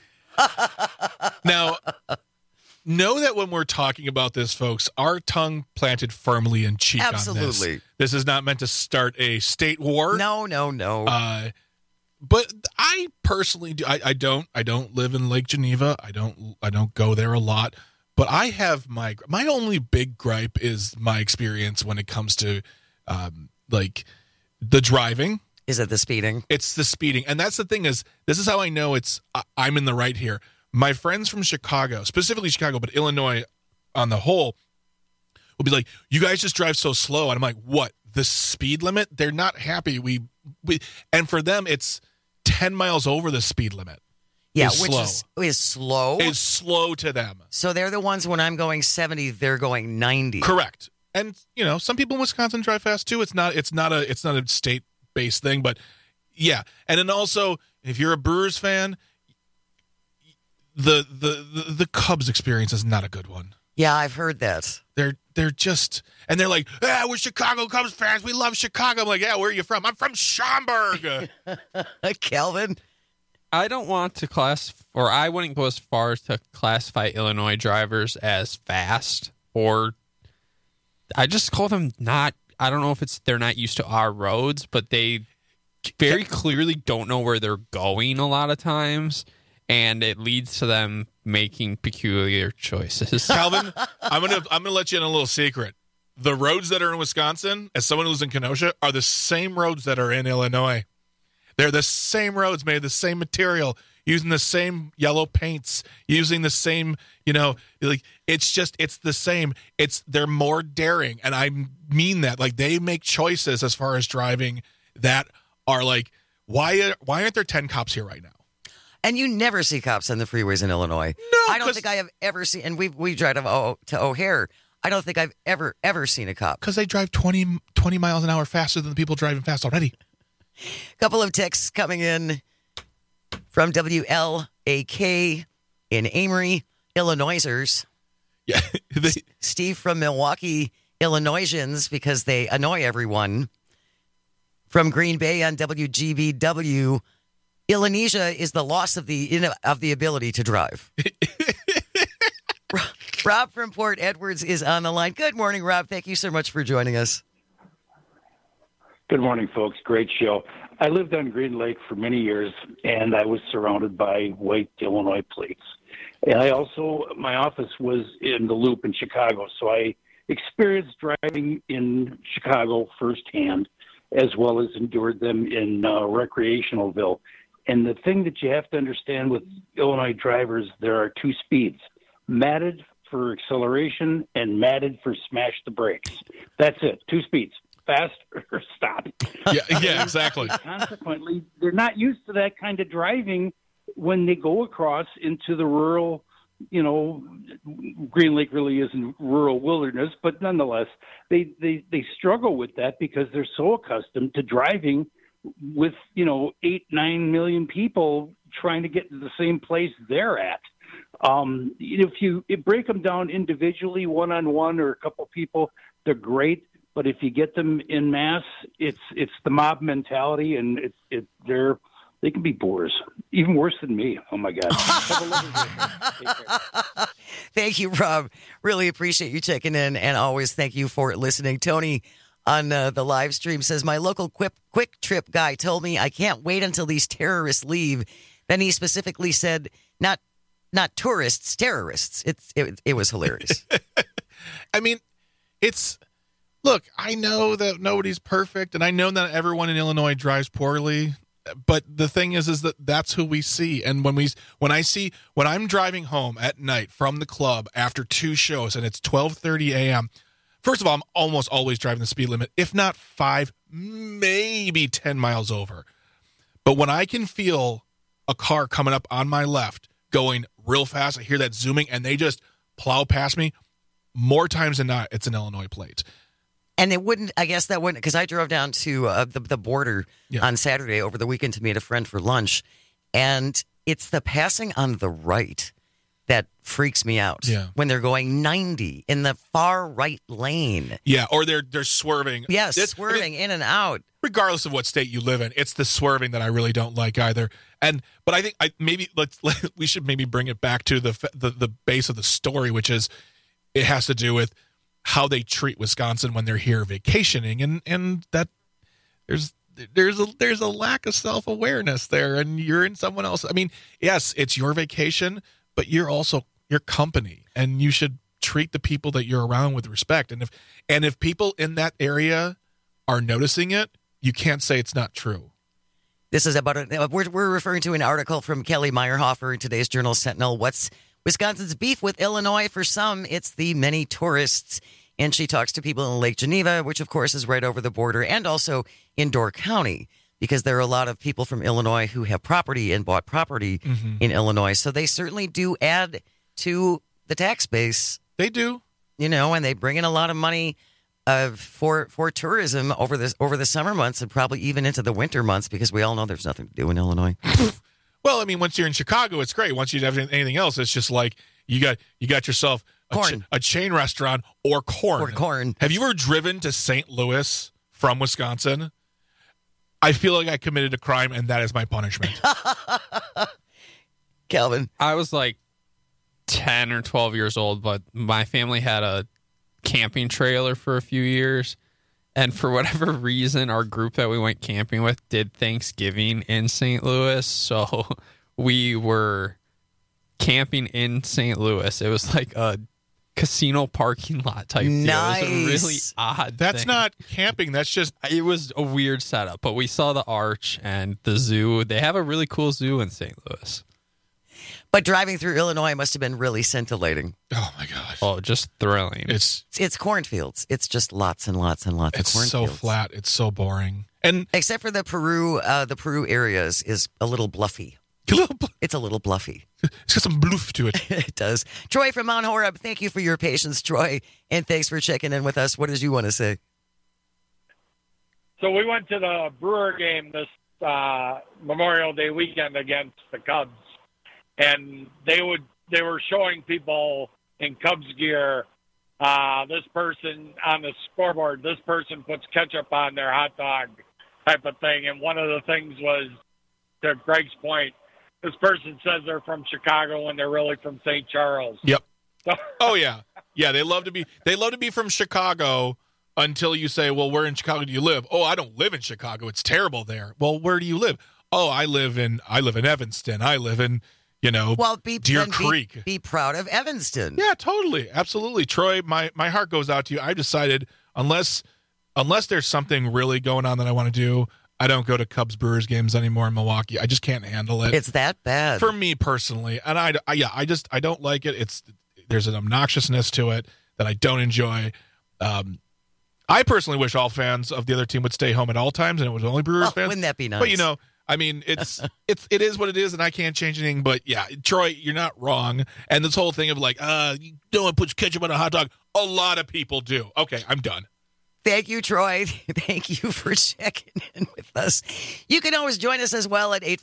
Now, know that when we're talking about this, folks, our tongue planted firmly in cheek on this. Absolutely. This is not meant to start a state war. No. But I personally do. I don't live in Lake Geneva. I don't go there a lot. But I have my only big gripe is my experience when it comes to like the driving. Is it the speeding? It's the speeding. And that's the thing is, this is how I know I'm in the right here. My friends from Chicago, specifically Chicago, but Illinois on the whole, will be like, you guys just drive so slow. And I'm like, what? The speed limit? They're not happy. And for them, it's 10 miles over the speed limit. Yeah, is which slow. is slow. Is slow to them. So they're the ones when I'm going 70, they're going 90. Correct. And some people in Wisconsin drive fast too. It's not a state-based thing, but yeah. And then also, if you're a Brewers fan, the Cubs experience is not a good one. Yeah, I've heard that. They're just, and they're like, we're Chicago Cubs fans. We love Chicago. I'm like, yeah, where are you from? I'm from Schaumburg. Calvin? I don't want to I wouldn't go as far as to classify Illinois drivers as fast, or I just call them not, I don't know if they're not used to our roads, but they very clearly don't know where they're going a lot of times, and it leads to them making peculiar choices. Calvin, I'm gonna let you in a little secret. The roads that are in Wisconsin, as someone who's in Kenosha, are the same roads that are in Illinois. They're the same roads, made of the same material, using the same yellow paints, using the same, it's the same. They're more daring. And I mean that. Like, they make choices as far as driving that are like, why aren't there 10 cops here right now? And you never see cops on the freeways in Illinois. No, I don't think I have ever seen, and we drive to O'Hare. I don't think I've ever seen a cop. Because they drive 20 miles an hour faster than the people driving fast already. Couple of texts coming in from WLAK in Amory, Illinoisers. Yeah. Steve from Milwaukee, Illinoisans, because they annoy everyone. From Green Bay on WGBW, Illinoisia is the loss of the ability to drive. Rob from Port Edwards is on the line. Good morning, Rob. Thank you so much for joining us. Good morning, folks. Great show. I lived on Green Lake for many years, and I was surrounded by white Illinois plates. And my office was in the Loop in Chicago, so I experienced driving in Chicago firsthand, as well as endured them in Recreationalville. And the thing that you have to understand with Illinois drivers, there are two speeds, matted for acceleration and matted for smash the brakes. That's it, two speeds, fast or stop. Yeah, exactly. Consequently, they're not used to that kind of driving when they go across into the rural, Green Lake really isn't rural wilderness, but nonetheless, they struggle with that because they're so accustomed to driving with 8-9 million people trying to get to the same place they're at. If you break them down individually, one-on-one or a couple people, they're great. But if you get them in mass, it's the mob mentality, and they can be bores, even worse than me. Oh my God! Thank you, Rob. Really appreciate you checking in, and always thank you for listening. Tony on the live stream says, my local quick trip guy told me I can't wait until these terrorists leave. Then he specifically said, not tourists, terrorists. It was hilarious. I mean, look, I know that nobody's perfect, and I know that everyone in Illinois drives poorly. But the thing is that that's who we see. And when I'm driving home at night from the club after 2 shows and it's 12:30 a.m., first of all, I'm almost always driving the speed limit, if not 5, maybe 10 miles over. But when I can feel a car coming up on my left going real fast, I hear that zooming, and they just plow past me, more times than not, it's an Illinois plate. And because I drove down to the border on Saturday over the weekend to meet a friend for lunch, and it's the passing on the right that freaks me out when they're going 90 in the far right lane. Yeah, or they're swerving. Yes, swerving in and out. Regardless of what state you live in, it's the swerving that I really don't like either. But I think we should maybe bring it back to the base of the story, which is it has to do with how they treat Wisconsin when they're here vacationing, and that there's a lack of self-awareness there, and you're in someone else. I mean, yes, it's your vacation, but you're also your company, and you should treat the people that you're around with respect. And if people in that area are noticing it, you can't say it's not true. This is we're referring to an article from Kelly Meyerhofer in today's Journal Sentinel. What's Wisconsin's beef with Illinois? For some, it's the many tourists. And she talks to people in Lake Geneva, which, of course, is right over the border, and also in Door County, because there are a lot of people from Illinois who have property and bought property in Illinois. So they certainly do add to the tax base. They do. And they bring in a lot of money for tourism over the summer months and probably even into the winter months, because we all know there's nothing to do in Illinois. Well, I mean, once you're in Chicago, it's great. Once you have anything else, it's just like you got yourself a chain restaurant or corn. Have you ever driven to St. Louis from Wisconsin? I feel like I committed a crime, and that is my punishment. Calvin? I was like 10 or 12 years old, but my family had a camping trailer for a few years. And for whatever reason, our group that we went camping with did Thanksgiving in St. Louis. So we were camping in St. Louis. It was like a casino parking lot type deal. Nice. It was a really odd That's thing. not camping. That's just... It was a weird setup. But we saw the Arch and the zoo. They have a really cool zoo in St. Louis. But driving through Illinois must have been really scintillating. Oh, my gosh. Oh, just thrilling. It's cornfields. It's just lots and lots and lots of cornfields. It's so flat. It's so boring. And except for the Peru area is a little bluffy. It's a little bluffy. It's got some bluff to it. It does. Troy from Mount Horeb, thank you for your patience, Troy, and thanks for checking in with us. What did you want to say? So we went to the Brewer game this Memorial Day weekend against the Cubs, and they were showing people in Cubs gear, this person on the scoreboard, this person puts ketchup on their hot dog type of thing. And one of the things was, to Greg's point, this person says they're from Chicago when they're really from St. Charles. Yep. Oh yeah. Yeah, they love to be from Chicago until you say, "Well, where in Chicago do you live?" "Oh, I don't live in Chicago. It's terrible there." "Well, where do you live?" "Oh, I live in Evanston. I live in, Deer Creek." Be proud of Evanston. Yeah, totally. Absolutely. Troy, my heart goes out to you. I decided unless there's something really going on that I want to do, I don't go to Cubs Brewers games anymore in Milwaukee. I just can't handle it. It's that bad for me personally, and I don't like it. There's an obnoxiousness to it that I don't enjoy. I personally wish all fans of the other team would stay home at all times, and it was only Brewers fans. Wouldn't that be nice? But it is what it is, and I can't change anything. But yeah, Troy, you're not wrong. And this whole thing of you don't put ketchup on a hot dog, a lot of people do. Okay, I'm done. Thank you, Troy. Thank you for checking in with us. You can always join us as well at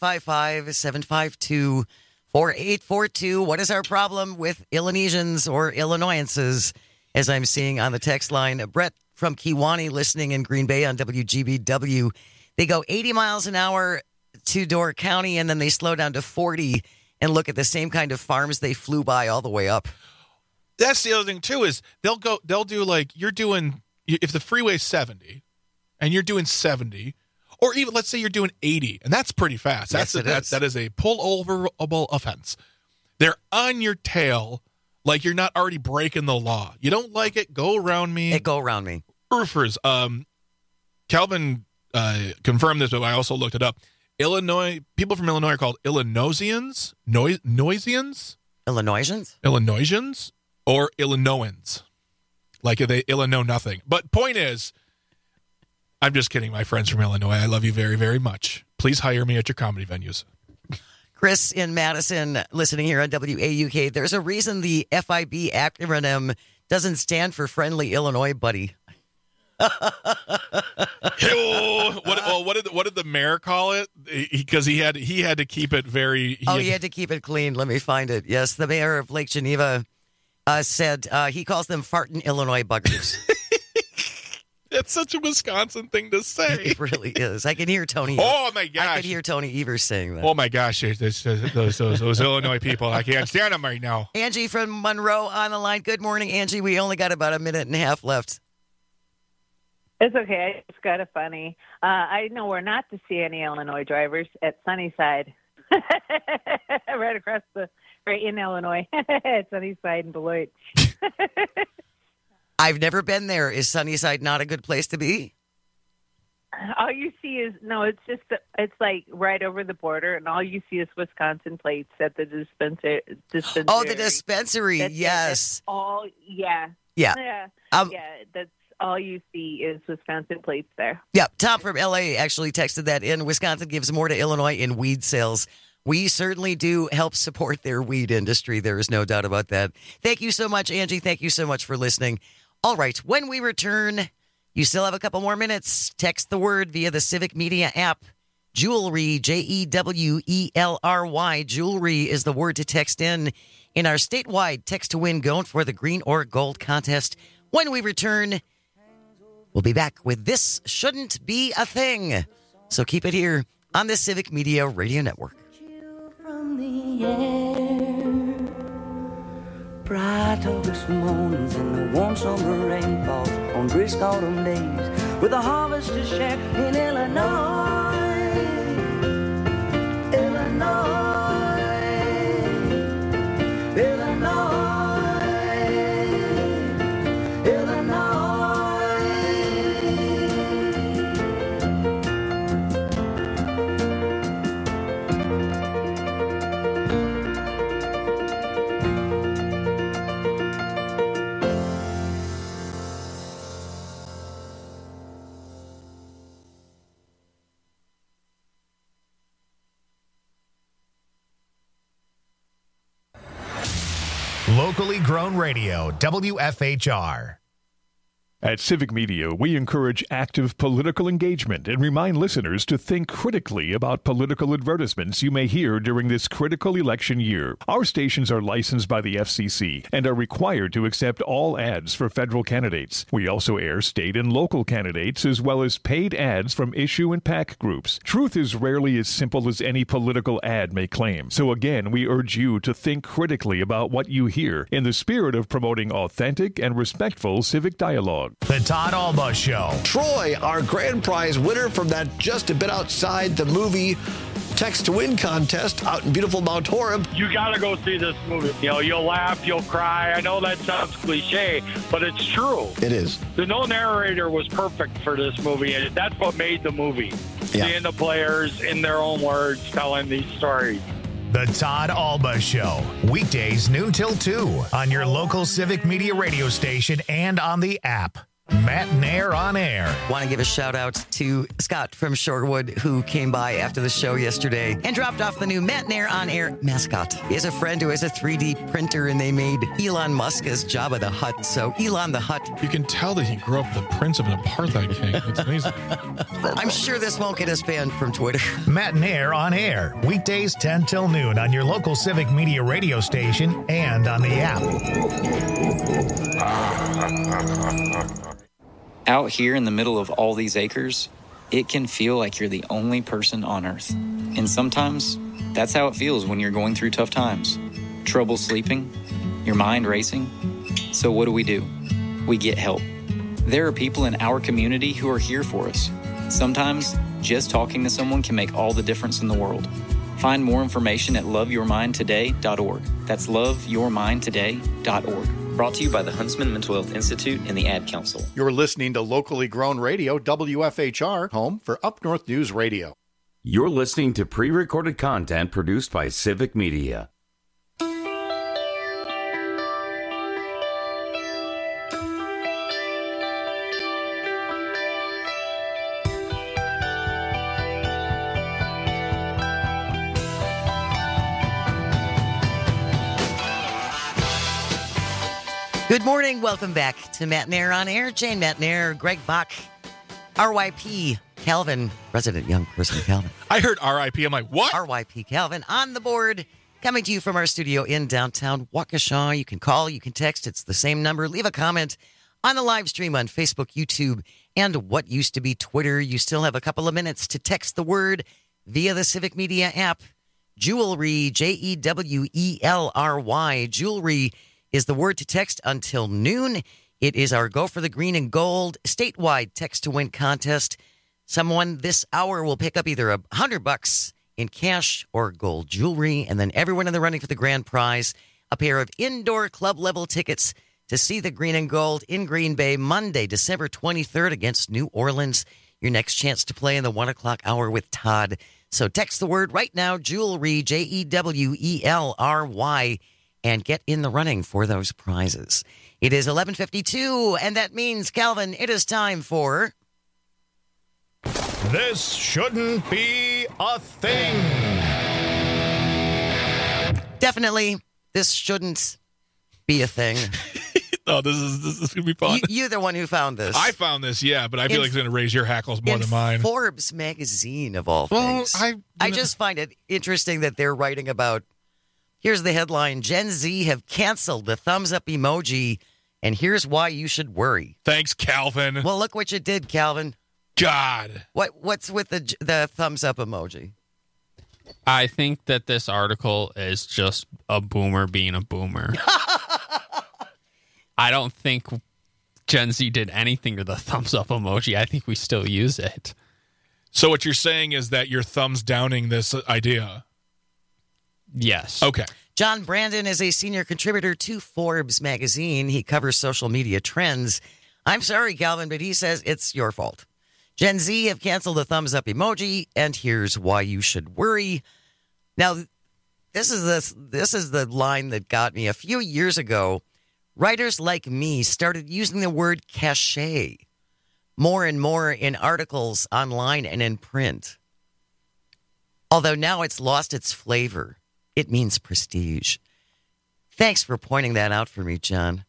855-752-4842. What is our problem with Illinoisans or Illinoisances, as I'm seeing on the text line? Brett from Kewanee listening in Green Bay on WGBW. They go 80 miles an hour to Door County, and then they slow down to 40 and look at the same kind of farms they flew by all the way up. That's the other thing, too, is they'll do you're doing... If the freeway's 70 and you're doing 70, or even let's say you're doing 80, and that's pretty fast. Yes, That is a pull-overable offense. They're on your tail like you're not already breaking the law. You don't like it? Go around me. Go around me. Roofers. Calvin confirmed this, but I also looked it up. Illinois, people from Illinois are called Illinoisians? Noisians? Illinoisans? Or Illinoisans. Like they know nothing. But point is, I'm just kidding, my friends from Illinois. I love you very, very much. Please hire me at your comedy venues. Chris in Madison, listening here on WAUK. There's a reason the FIB acronym doesn't stand for Friendly Illinois Buddy. What did the mayor call it? Because he had to keep it very. He had to keep it clean. Let me find it. Yes, the mayor of Lake Geneva said he calls them fartin' Illinois buggers. It's such a Wisconsin thing to say. It really is. I can hear Tony. Oh my gosh! I can hear Tony Evers saying that. Oh my gosh! Those Illinois people, I can't stand them right now. Angie from Monroe on the line. Good morning, Angie. We only got about a minute and a half left. It's okay. It's kind of funny. I know where not to see any Illinois drivers at Sunnyside, right in Illinois, at Sunnyside and Beloit. I've never been there. Is Sunnyside not a good place to be? All you see is it's like right over the border, and all you see is Wisconsin plates at the dispensary. Oh, the dispensary. Yes. That's all. Yeah. Yeah. That's all you see is Wisconsin plates there. Yep. Tom from LA actually texted that in. Wisconsin gives more to Illinois in weed sales. We certainly do help support their weed industry. There is no doubt about that. Thank you so much, Angie. Thank you so much for listening. All right. When we return, you still have a couple more minutes. Text the word via the Civic Media app. Jewelry, Jewelry. Jewelry is the word to text in our statewide text to win going for the green or gold contest. When we return, we'll be back with This Shouldn't Be a Thing. So keep it here on the Civic Media Radio Network. From the air, bright August mornings and the warm summer rainfalls on brisk autumn days, with a harvest to share in Illinois, Locally grown radio, WFHR. At Civic Media, we encourage active political engagement and remind listeners to think critically about political advertisements you may hear during this critical election year. Our stations are licensed by the FCC and are required to accept all ads for federal candidates. We also air state and local candidates as well as paid ads from issue and PAC groups. Truth is rarely as simple as any political ad may claim. So again, we urge you to think critically about what you hear in the spirit of promoting authentic and respectful civic dialogue. The Todd Alba Show. Troy, our grand prize winner from that Just a Bit Outside the Movie Text to Win contest out in beautiful Mount Horeb. You got to go see this movie. You know, you'll laugh, you'll cry. I know that sounds cliche, but it's true. It is. The no narrator was perfect for this movie, and that's what made the movie. Yeah. Seeing the players in their own words telling these stories. The Todd Alba Show. Weekdays noon till 2 on your local Civic Media radio station and on the app. Matt Nair on air. Want to give a shout out to Scott from Shorewood, who came by after the show yesterday and dropped off the new Matt Nair on air mascot. He has a friend who has a 3D printer, and they made Elon Musk as Jabba the Hutt. So Elon the Hutt. You can tell that he grew up the prince of an apartheid king. It's amazing. I'm sure this won't get us banned from Twitter. Matt Nair on air. Weekdays 10 till noon on your local Civic Media radio station and on the app. Out here in the middle of all these acres, it can feel like you're the only person on Earth. And sometimes, that's how it feels when you're going through tough times. Trouble sleeping, your mind racing. So what do? We get help. There are people in our community who are here for us. Sometimes, just talking to someone can make all the difference in the world. Find more information at loveyourmindtoday.org. That's loveyourmindtoday.org. Brought to you by the Huntsman Mental Health Institute and the Ad Council. You're listening to locally grown radio, WFHR, home for Up North News Radio. You're listening to pre-recorded content produced by Civic Media. Good morning. Welcome back to Matt Nair on air. Jane Matt Nair, Greg Bach, RYP Calvin, resident young person Calvin. I heard RIP. I'm like, what? RYP Calvin on the board, coming to you from our studio in downtown Waukesha. You can call, you can text. It's the same number. Leave a comment on the live stream on Facebook, YouTube, and what used to be Twitter. You still have a couple of minutes to text the word via the Civic Media app. Jewelry, Jewelry. Jewelry is the word to text until noon. It is our Go for the Green and Gold statewide text to win contest. Someone this hour will pick up either $100 in cash or gold jewelry, and then everyone in the running for the grand prize, a pair of indoor club level tickets to see the Green and Gold in Green Bay Monday, December 23rd against New Orleans. Your next chance to play in the 1 o'clock hour with Todd. So text the word right now, Jewelry, Jewelry, and get in the running for those prizes. It is 11:52, and that means, Calvin, it is time for... This shouldn't be a thing. Definitely, this shouldn't be a thing. Oh, this is going to be fun. You're the one who found this. I found this, yeah, but I feel like it's going to raise your hackles more than mine. Forbes magazine, of all things. I just find it interesting that they're writing about... Here's the headline. Gen Z have canceled the thumbs up emoji, and here's why you should worry. Thanks, Calvin. Well, look what you did, Calvin. God. What's with the thumbs up emoji? I think that this article is just a boomer being a boomer. I don't think Gen Z did anything to the thumbs up emoji. I think we still use it. So what you're saying is that you're thumbs downing this idea? Yes. Okay. John Brandon is a senior contributor to Forbes magazine. He covers social media trends. I'm sorry, Calvin, but he says it's your fault. Gen Z have canceled the thumbs up emoji, and here's why you should worry. Now, this is the line that got me. A few years ago, writers like me started using the word cachet more and more in articles online and in print. Although now it's lost its flavor. It means prestige. Thanks for pointing that out for me, John.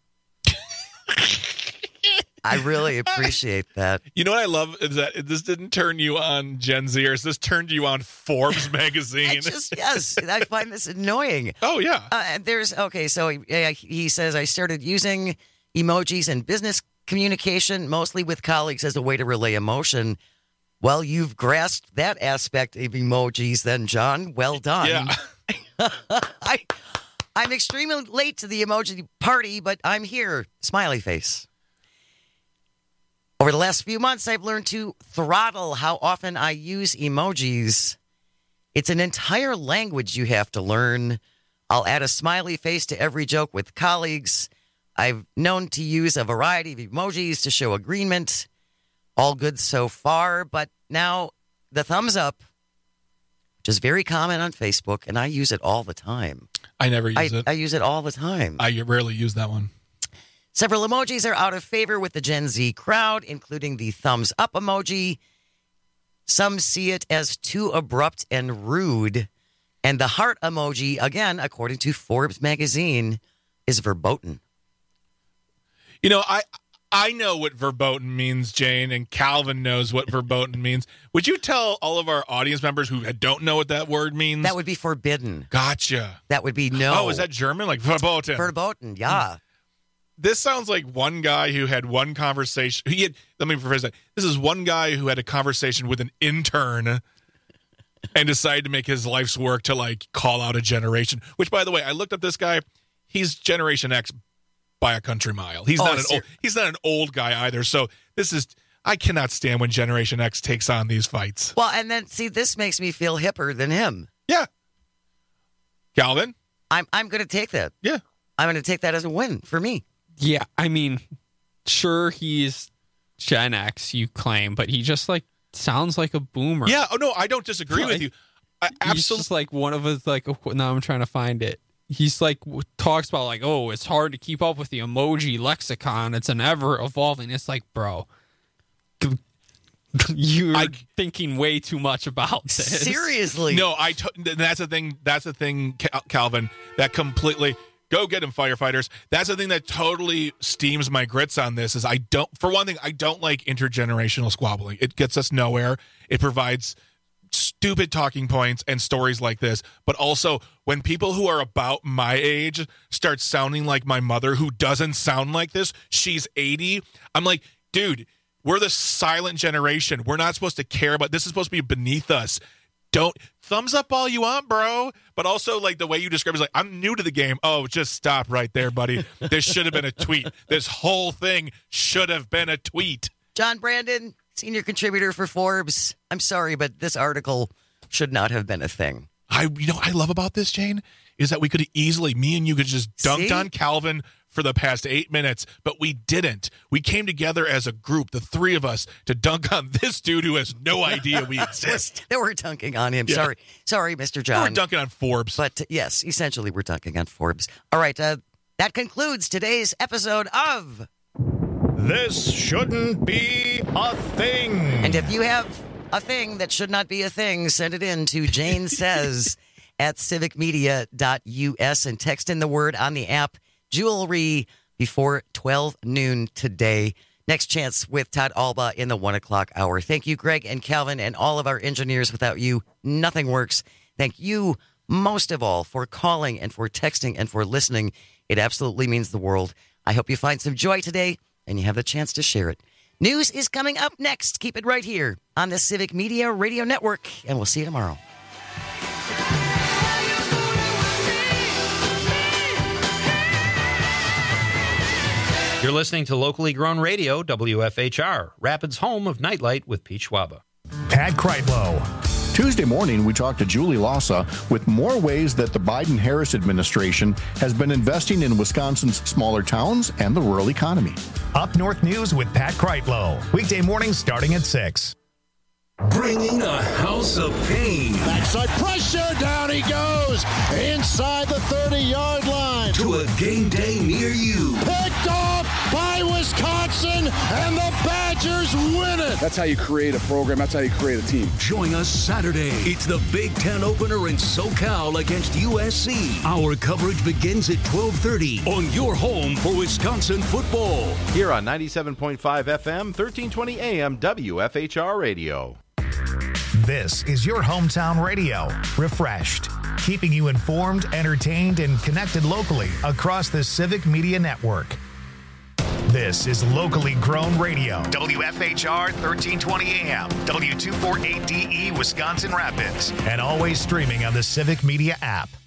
I really appreciate that. You know what I love is that this didn't turn you on Gen Zers. This turned you on Forbes magazine. Yes, I find this annoying. Oh, yeah. So he says, I started using emojis in business communication, mostly with colleagues as a way to relay emotion. Well, you've grasped that aspect of emojis then, John. Well done. Yeah. I'm extremely late to the emoji party, but I'm here. Smiley face. Over the last few months, I've learned to throttle how often I use emojis. It's an entire language you have to learn. I'll add a smiley face to every joke with colleagues. I've known to use a variety of emojis to show agreement. All good so far, but now the thumbs up, which is very common on Facebook, and I use it all the time. I never use it. I use it all the time. I rarely use that one. Several emojis are out of favor with the Gen Z crowd, including the thumbs up emoji. Some see it as too abrupt and rude. And the heart emoji, again, according to Forbes magazine, is verboten. You know, I know what verboten means, Jane, and Calvin knows what verboten means. Would you tell all of our audience members who don't know what that word means? That would be forbidden. Gotcha. That would be no. Oh, is that German? Like verboten? Verboten, yeah. This sounds like one guy who had one conversation. Let me rephrase that. This is one guy who had a conversation with an intern and decided to make his life's work to like call out a generation. Which, by the way, I looked up this guy. He's Generation X by a country mile. He's not an old guy either. So I cannot stand when Generation X takes on these fights. Well, and then see, this makes me feel hipper than him. Yeah. Calvin? I'm going to take that. Yeah. I'm going to take that as a win for me. Yeah, I mean, sure, he's Gen X, you claim, but he just like sounds like a boomer. Yeah. Oh no, I don't disagree with you. He's just like one of us. Like now, I'm trying to find it. He's like talks about like, oh, it's hard to keep up with the emoji lexicon. It's an ever evolving. It's like, bro, you're thinking way too much about this. Seriously? No, that's the thing. That's the thing, Calvin. That completely. Go get him, firefighters. That's the thing that totally steams my grits on this is I don't like intergenerational squabbling. It gets us nowhere. It provides stupid talking points and stories like this. But also, when people who are about my age start sounding like my mother, who doesn't sound like this, she's 80. I'm like, dude, we're the silent generation. We're not supposed to care about this. Is supposed to be beneath us. Don't thumbs up all you want, bro. But also, like, the way you describe it is like, I'm new to the game. Oh, just stop right there, buddy. This should have been a tweet. This whole thing should have been a tweet. John Brandon, senior contributor for Forbes. I'm sorry, but this article should not have been a thing. You know what I love about this, Jane, is that we could easily, me and you could just dunked on Calvin for the past 8 minutes, but we didn't. We came together as a group, the three of us, to dunk on this dude who has no idea we exist. They were dunking on him. Yeah. Sorry, Mr. John. We're dunking on Forbes. But yes, essentially we're dunking on Forbes. All right, that concludes today's episode of This Shouldn't Be a Thing. And if you have a thing that should not be a thing, send it in to Jane Says at civicmedia.us and text in the word on the app jewelry before 12 noon today. Next chance with Todd Alba in the 1 o'clock hour. Thank you, Greg and Calvin and all of our engineers. Without you, nothing works. Thank you most of all for calling and for texting and for listening. It absolutely means the world. I hope you find some joy today and you have the chance to share it. News is coming up next. Keep it right here on the Civic Media Radio Network, and we'll see you tomorrow. You're listening to locally grown radio, WFHR, Rapids' home of Nightlight with Pete Schwaba. Pat Kreitlow. Tuesday morning, we talked to Julie Lassa with more ways that the Biden-Harris administration has been investing in Wisconsin's smaller towns and the rural economy. Up North News with Pat Kreitlow. Weekday mornings starting at 6. Bringing a house of pain. Backside pressure, down he goes, inside the 30-yard line. To a game day near you. Picked off by Wisconsin, and the Badgers win it. That's how you create a program. That's how you create a team. Join us Saturday. It's the Big Ten opener in SoCal against USC. Our coverage begins at 12:30 on your home for Wisconsin football. Here on 97.5 FM, 1320 AM, WFHR Radio. This is your hometown radio, refreshed, keeping you informed, entertained, and connected locally across the Civic Media Network. This is locally grown radio, WFHR 1320 AM, W248DE Wisconsin Rapids, and always streaming on the Civic Media app.